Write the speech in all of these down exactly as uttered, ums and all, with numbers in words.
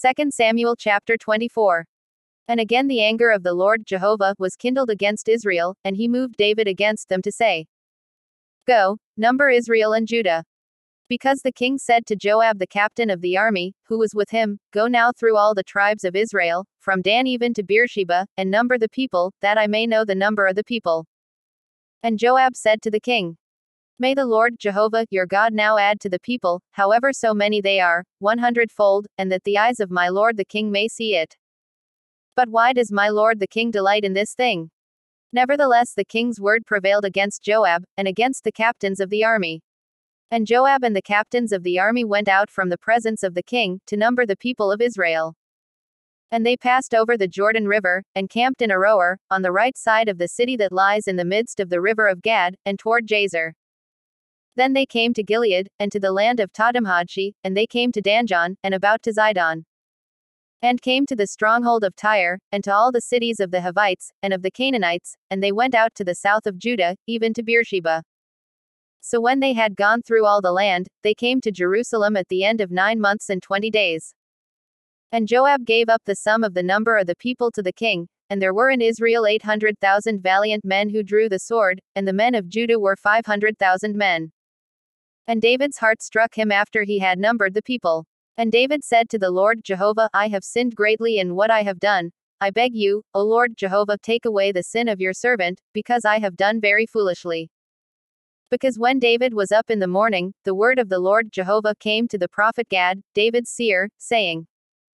Second Samuel chapter twenty-four. And again the anger of the Lord Jehovah was kindled against Israel, and he moved David against them to say, Go, number Israel and Judah. Because the king said to Joab the captain of the army, who was with him, Go now through all the tribes of Israel, from Dan even to Beersheba, and number the people, that I may know the number of the people. And Joab said to the king, May the Lord Jehovah your God now add to the people, however so many they are, one hundredfold, and that the eyes of my lord the king may see it. But why does my lord the king delight in this thing? Nevertheless the king's word prevailed against Joab, and against the captains of the army. And Joab and the captains of the army went out from the presence of the king, to number the people of Israel. And they passed over the Jordan River, and camped in Aroer, on the right side of the city that lies in the midst of the river of Gad, and toward Jazer. Then they came to Gilead, and to the land of Tadamhodshi, and they came to Danjon, and about to Zidon. And came to the stronghold of Tyre, and to all the cities of the Hivites, and of the Canaanites, and they went out to the south of Judah, even to Beersheba. So when they had gone through all the land, they came to Jerusalem at the end of nine months and twenty days. And Joab gave up the sum of the number of the people to the king, and there were in Israel eight hundred thousand valiant men who drew the sword, and the men of Judah were five hundred thousand men. And David's heart struck him after he had numbered the people. And David said to the Lord Jehovah, I have sinned greatly in what I have done. I beg you, O Lord Jehovah, take away the sin of your servant, because I have done very foolishly. Because when David was up in the morning, the word of the Lord Jehovah came to the prophet Gad, David's seer, saying,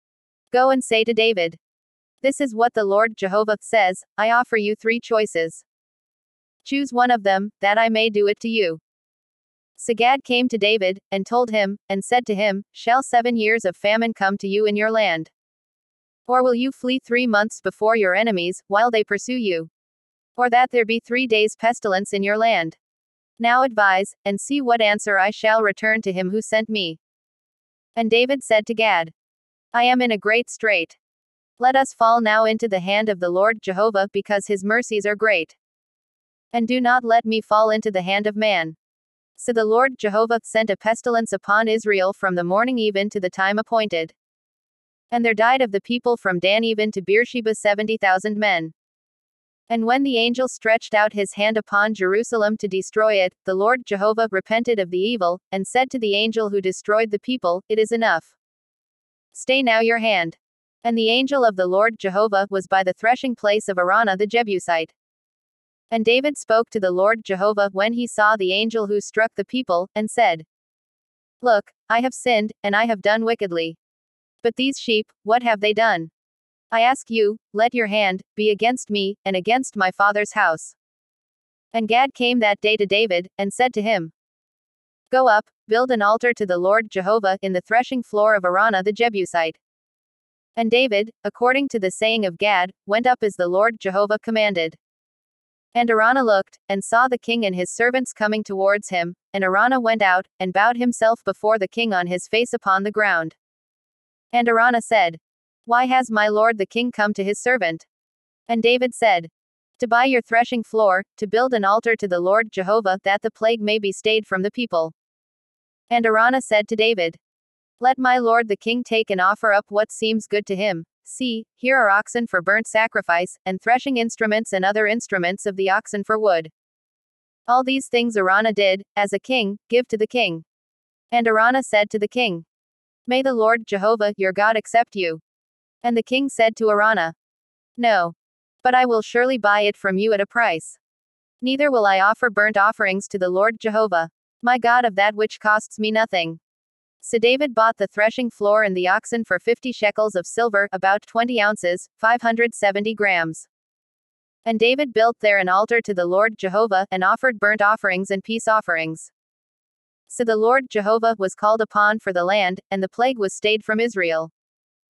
Go and say to David, This is what the Lord Jehovah says, I offer you three choices. Choose one of them, that I may do it to you. So Gad came to David, and told him, and said to him, Shall seven years of famine come to you in your land? Or will you flee three months before your enemies, while they pursue you? Or that there be three days' pestilence in your land? Now advise, and see what answer I shall return to him who sent me. And David said to Gad, I am in a great strait. Let us fall now into the hand of the Lord Jehovah, because his mercies are great. And do not let me fall into the hand of man. So the Lord Jehovah sent a pestilence upon Israel from the morning even to the time appointed. And there died of the people from Dan even to Beersheba seventy thousand men. And when the angel stretched out his hand upon Jerusalem to destroy it, the Lord Jehovah repented of the evil, and said to the angel who destroyed the people, It is enough. Stay now your hand. And the angel of the Lord Jehovah was by the threshing place of Araunah the Jebusite. And David spoke to the Lord Jehovah when he saw the angel who struck the people, and said, Look, I have sinned, and I have done wickedly. But these sheep, what have they done? I ask you, let your hand be against me, and against my father's house. And Gad came that day to David, and said to him, Go up, build an altar to the Lord Jehovah in the threshing floor of Araunah the Jebusite. And David, according to the saying of Gad, went up as the Lord Jehovah commanded. And Araunah looked, and saw the king and his servants coming towards him, and Araunah went out, and bowed himself before the king on his face upon the ground. And Araunah said, Why has my lord the king come to his servant? And David said, To buy your threshing floor, to build an altar to the Lord Jehovah, that the plague may be stayed from the people. And Araunah said to David, Let my lord the king take and offer up what seems good to him. See, here are oxen for burnt sacrifice, and threshing instruments and other instruments of the oxen for wood. All these things Araunah did, as a king, give to the king. And Araunah said to the king, May the Lord Jehovah, your God, accept you. And the king said to Araunah, No. But I will surely buy it from you at a price. Neither will I offer burnt offerings to the Lord Jehovah, my God, of that which costs me nothing. So David bought the threshing floor and the oxen for fifty shekels of silver, about twenty ounces, five hundred seventy grams. And David built there an altar to the Lord Jehovah, and offered burnt offerings and peace offerings. So the Lord Jehovah was called upon for the land, and the plague was stayed from Israel.